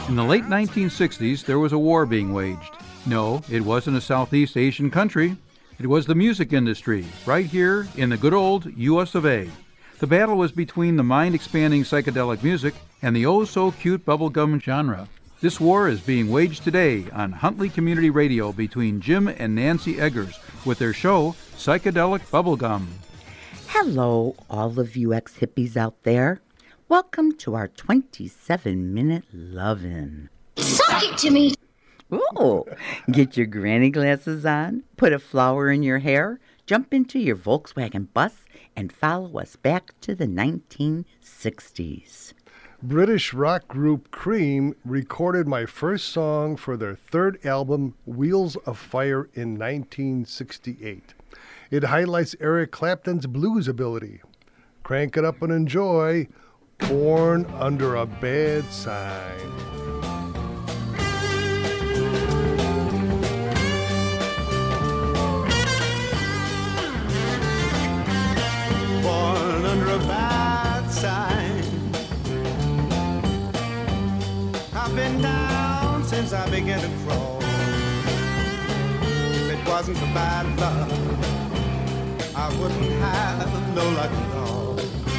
In the late 1960s, there was a war being waged. No, it wasn't a Southeast Asian country. It was the music industry, right here in the good old U.S. of A. The battle was between the mind-expanding psychedelic music and the oh-so-cute bubblegum genre. This war is being waged today on Huntley Community Radio between Jim and Nancy Eggers with their show, Psychedelic Bubblegum. Hello, all of you ex-hippies out there. Welcome to our 27-minute love-in. Suck it to me! Ooh, get your granny glasses on, put a flower in your hair, jump into your Volkswagen bus, and follow us back to the 1960s. British rock group Cream recorded my first song for their third album, Wheels of Fire, in 1968. It highlights Eric Clapton's blues ability. Crank it up and enjoy Born Under a Bad Sign. Born under a bad sign. I've been down since I began to crawl. If it wasn't for bad luck, I wouldn't have no luck at all.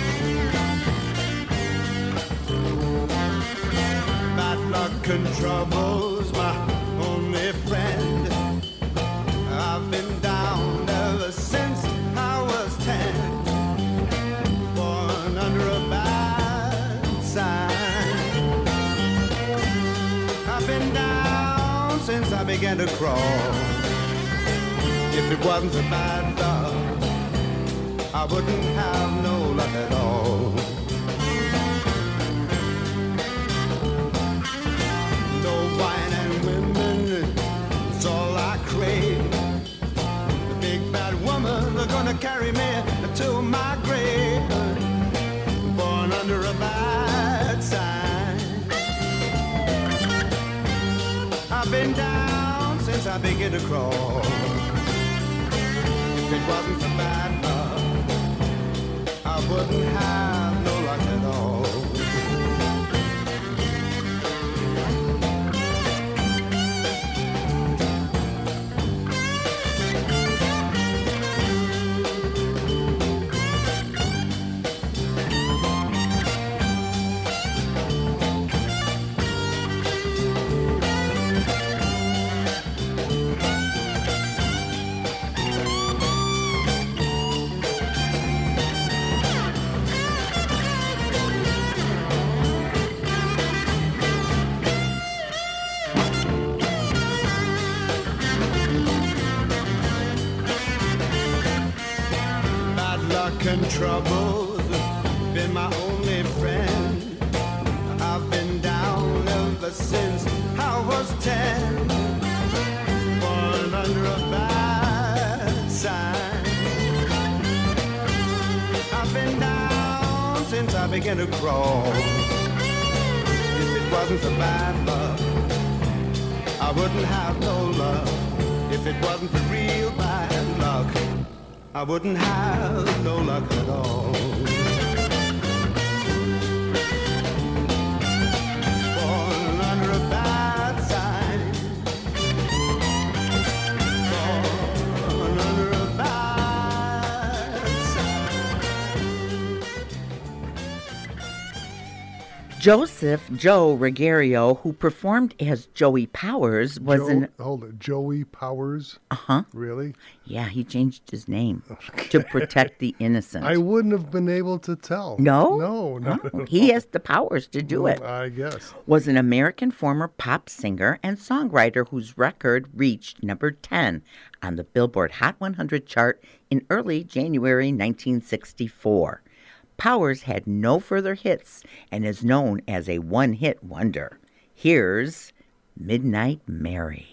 Bad luck and trouble's my only friend. I've been down ever since I was 10. Born under a bad sign. I've been down since I began to crawl. If it wasn't for bad luck, I wouldn't have no luck at all. No wine and women, it's all I crave. The big bad woman, they're gonna carry me to my grave. Born under a bad sign. I've been down since I began to crawl. If it wasn't for bad luck, I wouldn't have no luck at all. And trouble's been my only friend. I've been down ever since I was 10. Born under a bad sign. I've been down since I began to crawl. If it wasn't for bad luck, I wouldn't have no luck. If it wasn't for real bad luck, I wouldn't have no luck at all. Born under a bad sign. Born under a bad sign. Joseph Joe Regario, who performed as Joey Powers, was Joey Powers? Uh-huh. Really? Yeah, he changed his name to protect the innocent. I wouldn't have been able to tell. No? No. He has the powers to do it. I guess. Was an American former pop singer and songwriter whose record reached number 10 on the Billboard Hot 100 chart in early January 1964. Powers had no further hits and is known as a one-hit wonder. Here's Midnight Mary.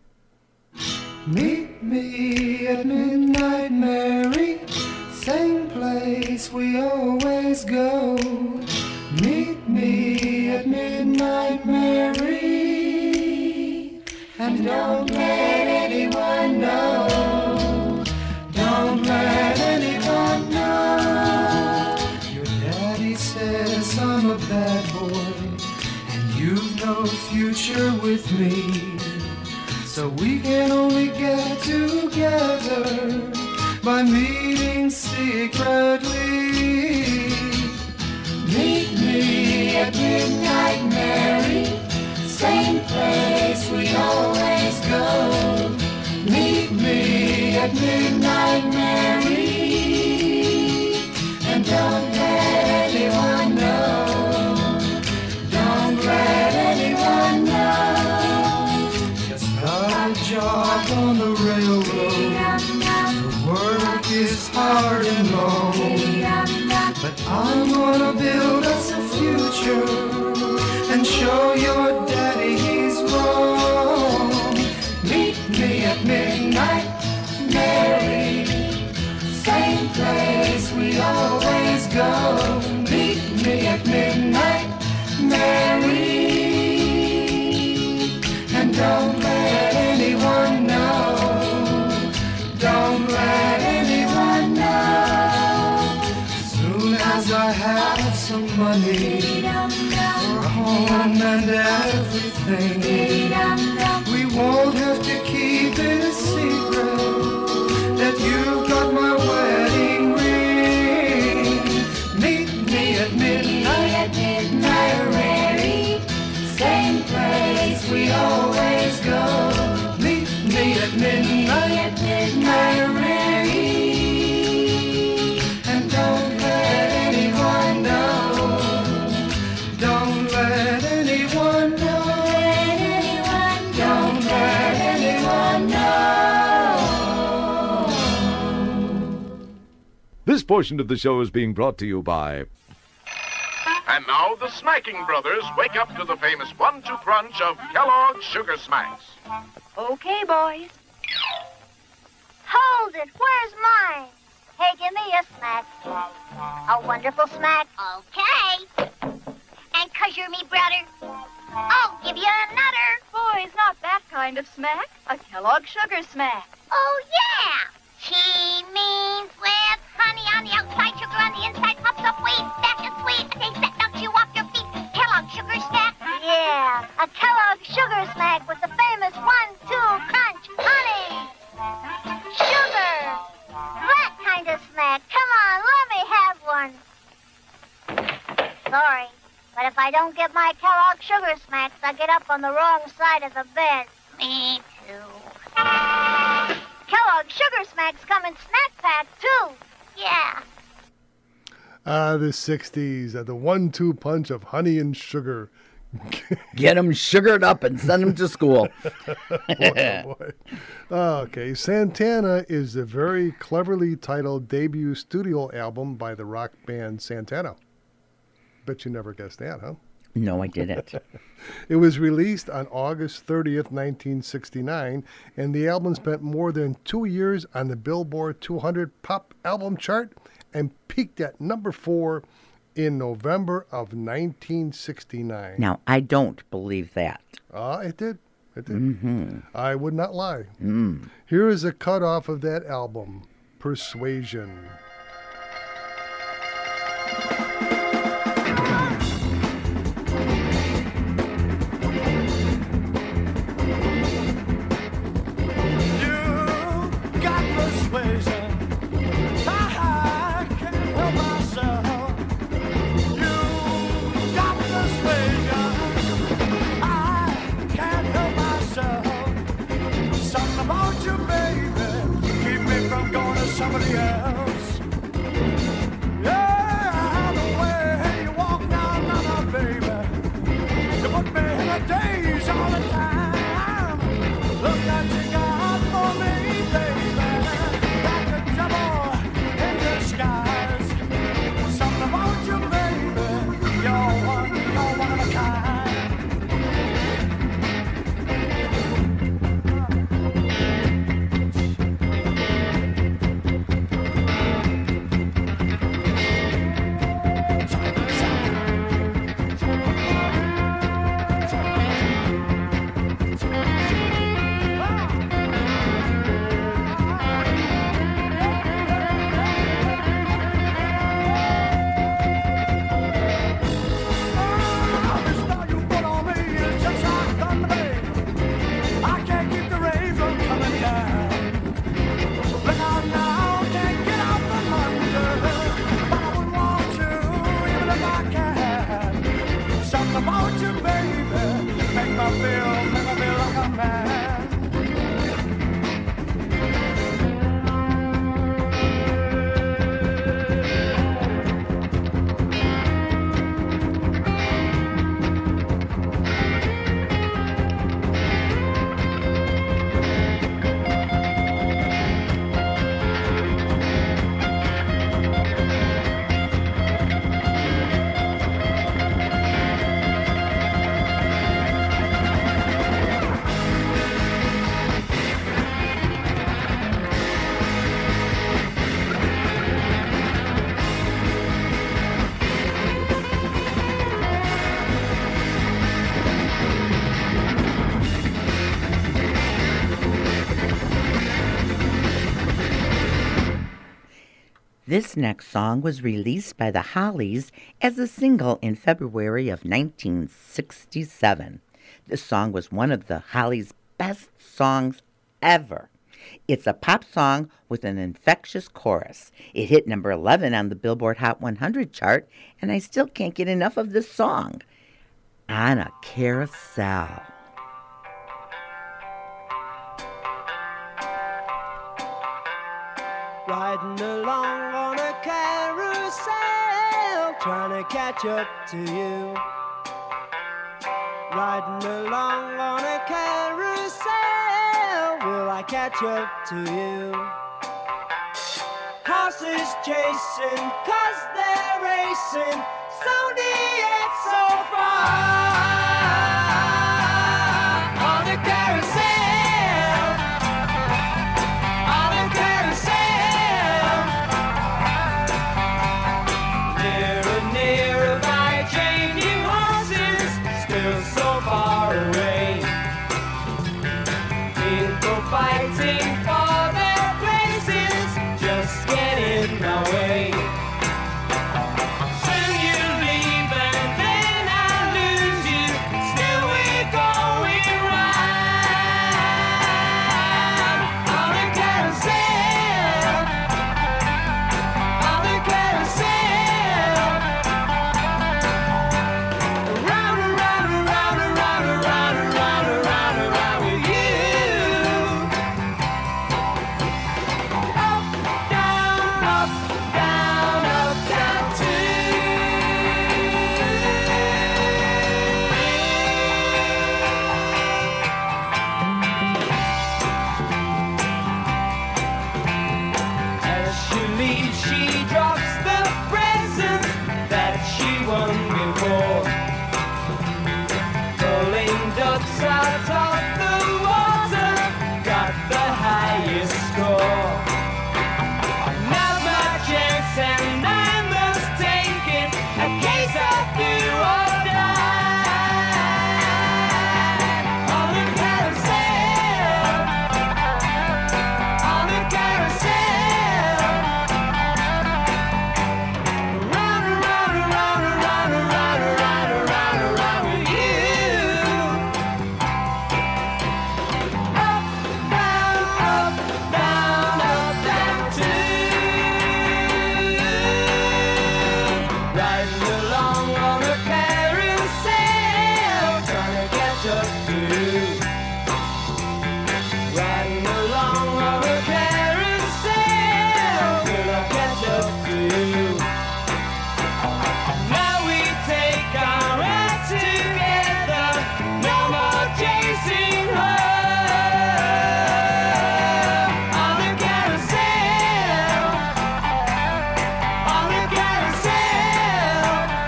Meet me at Midnight Mary, same place we always go. Meet me at Midnight Mary, and don't let anyone know. Don't let anyone know. Your daddy says I'm a bad boy, and you've no future with me. So we can only get together by meeting secretly. Meet me at midnight, Mary, same place we always go. Meet me at midnight, Mary, and don't let anyone know. Don't let anyone know. Just got a job on the railroad. The work is hard and long, but I'm gonna build us a future and show your daddy he's wrong. Meet me at midnight, Mary, same place we always go. Meet me at midnight, Mary, and don't let anyone know. Don't let anyone know. Soon as I have some money for a home and everything, we won't have to keep it a secret that you've got my wedding ring. Meet me at midnight, Mary, same place we always go. Meet me at midnight, Mary, and don't let anyone know. Don't let anyone know. Don't let anyone know. This portion of the show is being brought to you by... And now the Smacking Brothers wake up to the famous 1-2 crunch of Kellogg's Sugar Smacks. Okay, boys. Hold it. Where's mine? Hey, give me a smack. A wonderful smack. Okay. And 'cause you're me brother, I'll give you another. Boys, not that kind of smack. A Kellogg Sugar Smack. Oh, yeah. She means with honey on the outside, sugar on the inside, pops up way back and sweet. Taste that knocks you off your feet. Kellogg Sugar Snack. Yeah, a Kellogg Sugar Snack with the famous 1-2 crunch honey. Sugar. That kind of snack. Come on, let me have one. Sorry, but if I don't get my Kellogg Sugar Smacks, I get up on the wrong side of the bed. Me too. Kellogg Sugar Smacks come in snack pack, too. Yeah. The 60s, the 1-2 punch of honey and sugar. Get them sugared up and send them to school. Boy. Okay, Santana is the very cleverly titled debut studio album by the rock band Santana. Bet you never guessed that, huh? No, I didn't. It was released on August 30th, 1969, and the album spent more than 2 years on the Billboard 200 pop album chart and peaked at number 4 in November of 1969. Now, I don't believe that. It did. It did. Mm-hmm. I would not lie. Here is a cutoff of that album, Persuasion. Somebody else. Yeah, the way you walk down on her, baby. You put me in a daze all the time. Look what you got for me, baby. Like a devil in disguise. Something about you, baby. You're one of a kind. This next song was released by the Hollies as a single in February of 1967. This song was one of the Hollies' best songs ever. It's a pop song with an infectious chorus. It hit number 11 on the Billboard Hot 100 chart, and I still can't get enough of this song. On a Carousel. Riding along on a carousel, trying to catch up to you. Riding along on a carousel, will I catch up to you? Horses chasing, 'cause they're racing, so near, so far. On a carousel, on a carousel. Nearer, nearer by changing horses, still so far away. People fighting for their places, just get in my way. Soon you leave and then I lose you, still we're going round. On a carousel, on a carousel. Round and round and round and round and round and round and round and round with you. Up, down, up, down, up, down As she leaves, she drops the presents that she won before. Pulling ducks out of the water, got the highest score. Not my chance and I must take it, a case of do or die. On the carousel, on the carousel. Round and round and round and round and round and round and round and round with you. Up, down, too. Riding along on a carousel, trying to catch up to you. Riding along on a carousel, will I catch up to you? Now we take our ride together, no more chasing her. On the carousel, on the carousel,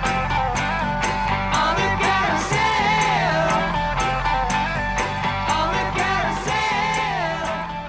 on the carousel, on the carousel.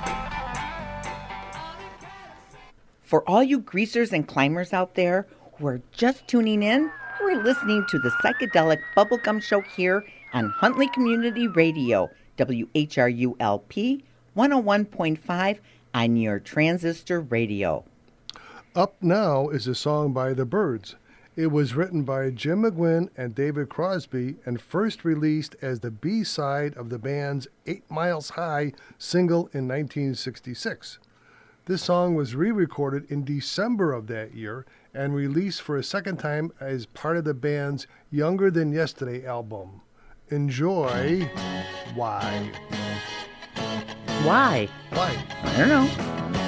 For all you greasers and climbers out there who are just tuning in, we're listening to the Psychedelic Bubblegum Show here on Huntley Community Radio, WHRULP 101.5 on your transistor radio. Up Now is a song by The Byrds. It was written by Jim McGuinn and David Crosby and first released as the B-side of the band's 8 Miles High single in 1966. This song was re-recorded in December of that year and released for a second time as part of the band's Younger Than Yesterday album. Enjoy Why. Why? Why? I don't know.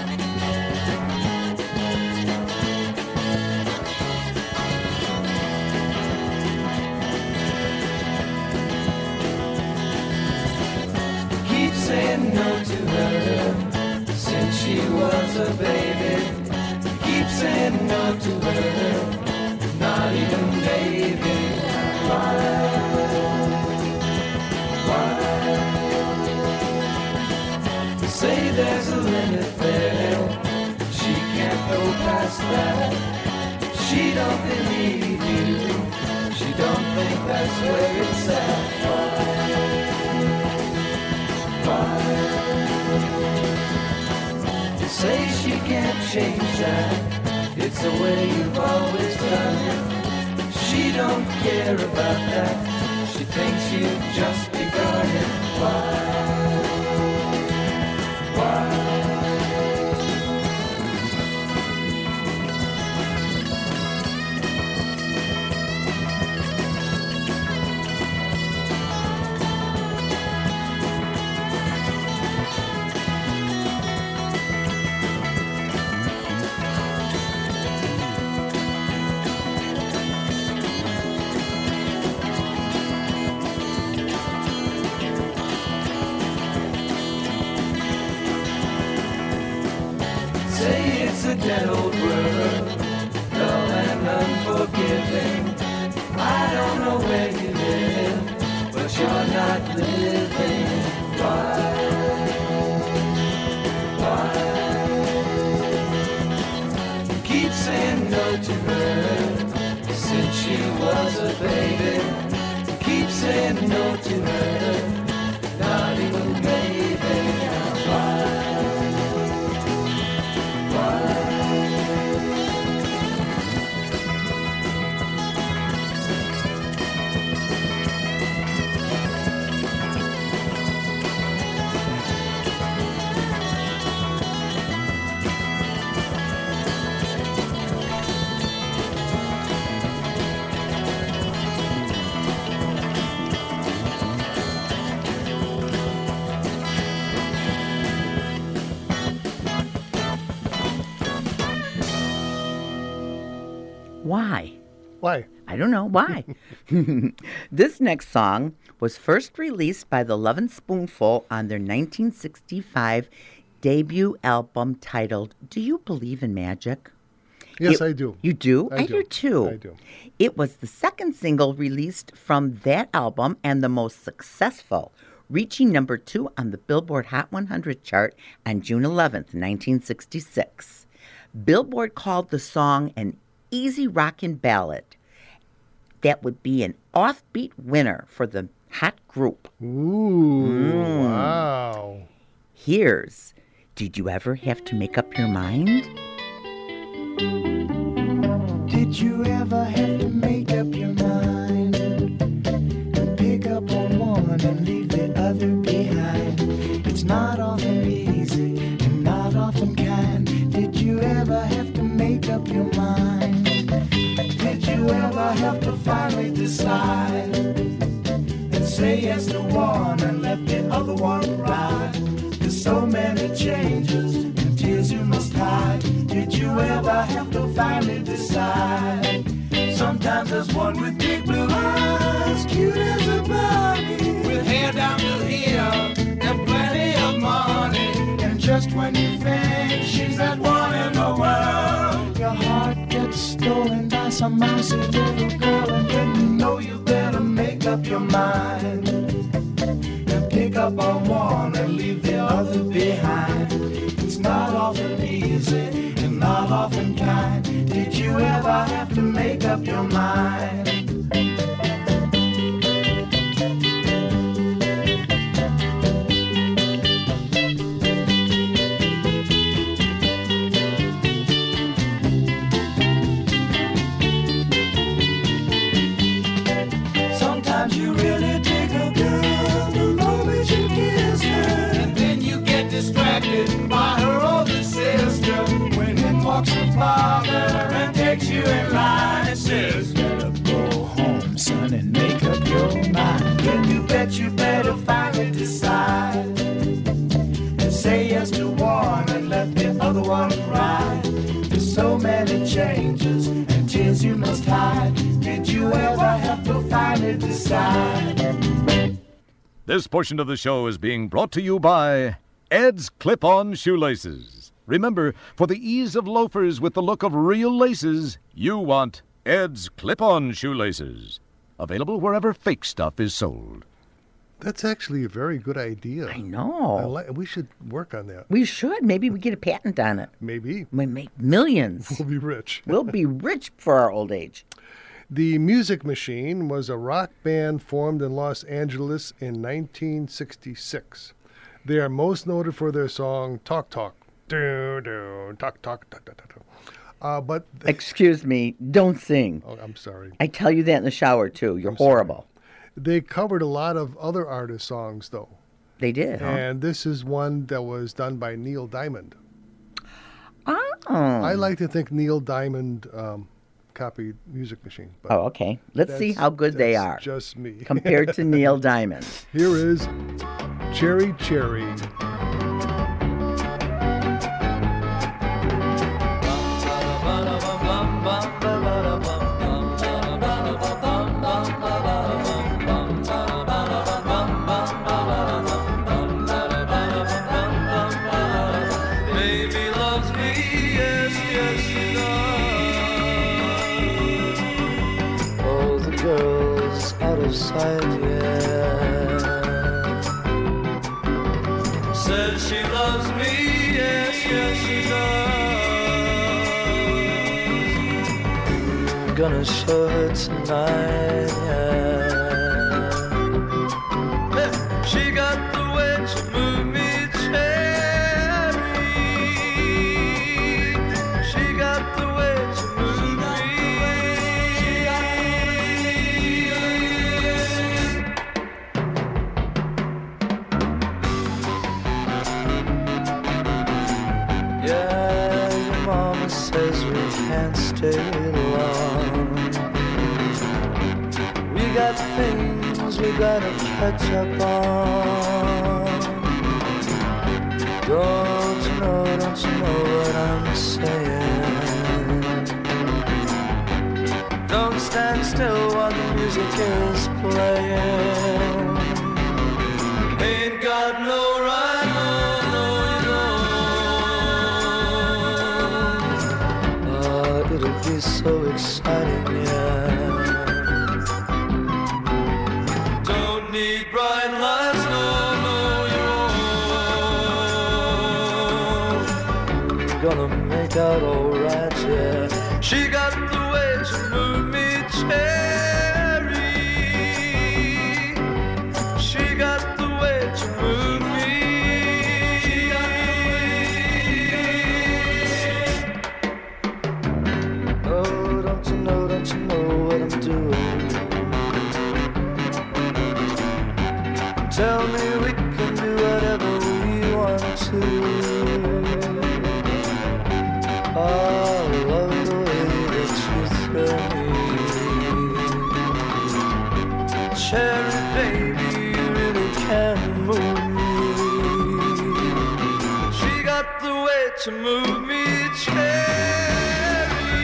Keep saying no to her since she was a baby. Keep saying no to her, not even maybe. Why? Say there's a limit there, she can't go past that. She don't believe you, she don't think that's where it's at. Why? Say she can't change that, the way you've always done it. She don't care about that. She thinks you've just begun it. Why? A dead old world, dull and unforgiving. I don't know where you live, but you're not living. Why? You keep saying no to her since she was a baby. You keep saying no to her, not even maybe. Why? Why? Why? I don't know. Why? This next song was first released by the Lovin' Spoonful on their 1965 debut album titled Do You Believe in Magic? Yes, I do. You do? I do too. I do. It was the second single released from that album and the most successful, reaching number 2 on the Billboard Hot 100 chart on June 11th, 1966. Billboard called the song an easy rockin' ballad that would be an offbeat winner for the hot group. Ooh, wow. Here's Did You Ever Have to Make Up Your Mind? Did you ever have to make up your mind and pick up on one and leave the other behind? It's not often easy and not often kind. Did you ever have to make up your mind? Did you ever have to finally decide and say yes to one and let the other one ride? There's so many changes and tears you must hide. Did you ever have to finally decide? Sometimes there's one with big blue eyes, cute as a bunny, with hair down to here and plenty of money. And just when you think she's that one in the world, your heart gets stolen by some mousy little girl. And then you know you better make up your mind and pick up on one and leave the other behind. It's not often easy and not often kind. Did you ever have to make up your mind? Sometimes you really dig a girl the moment you kiss her, and then you get distracted by her older sister. When in walks her father and takes you in line and says, better go home, son, and make up your mind. Then you bet you better finally decide and say yes to one and let the other one ride. There's so many changes and tears you must hide. Did you ever have to finally decide? This portion of the show is being brought to you by Ed's Clip-On Shoelaces. Remember, for the ease of loafers with the look of real laces, you want Ed's Clip-On Shoelaces. Available wherever fake stuff is sold. That's actually a very good idea. I know. We should work on that. We should. Maybe we get a patent on it. Maybe. We make millions. We'll be rich. We'll be rich for our old age. The Music Machine was a rock band formed in Los Angeles in 1966. They are most noted for their song Talk Talk. Do, do, talk, talk, talk, talk, talk. But Excuse me, don't sing. oh, I'm sorry. I tell you that in the shower, too. You're horrible. They covered a lot of other artists' songs, though. They did, huh? And this is one that was done by Neil Diamond. Oh. I like to think Neil Diamond copied Music Machine. But Oh, okay. Let's see that's- how good they that's are Just me. compared to Neil Diamond. Here is Cherry Cherry. Baby loves me, yes, yes, she does. Oh, the girl's out of sight, yeah. Says she loves me, yes, yes, she does. Gonna show her tonight, yeah. She got the way to move me, cherry. She got the way to move me. Yeah, your mama says we can't stay long. We got things we gotta catch up on. Don't you know what I'm saying? Don't stand still while the music is playing. Ain't got no right, no, you don't. It'll be so exciting, yeah. Don't need bright lights, no, you won't. Gonna make out alright, yeah. She got the way to move me, cherry. She got the way to move me. She got the way. Oh, don't you know what I'm doing? Tell me we can do whatever we want to. I love the way that you thrill me. Cherry baby, you really can move me. She got the way to move me, cherry.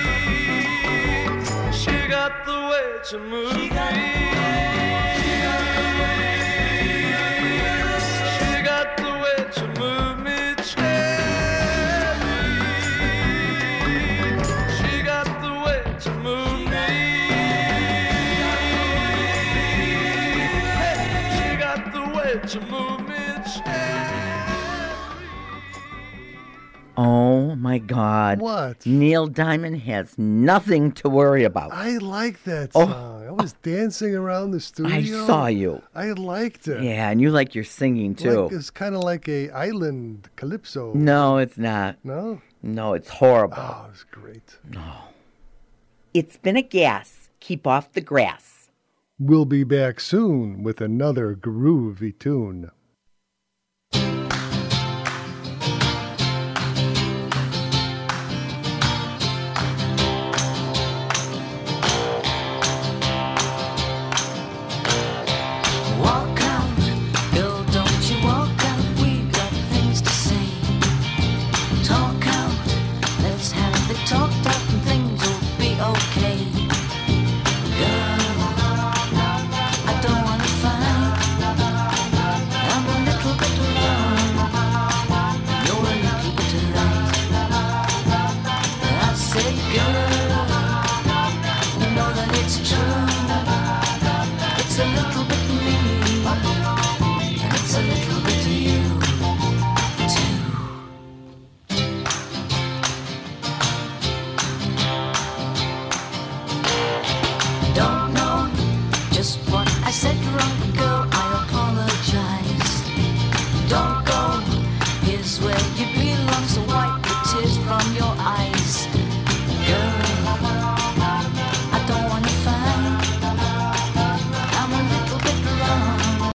She got the way to move me. She got the way to move me, cherry. She got the way to move me. She got the way to move me, cherry. Oh, my God. What? Neil Diamond has nothing to worry about. I like that Oh. song. I was dancing around the studio. I saw you. I liked it. Yeah, and you like your singing, too. Like, it's kind of like a island calypso. No, it's not. No? No, it's horrible. Oh, it's great. It's been a gas. Keep off the grass. We'll be back soon with another groovy tune.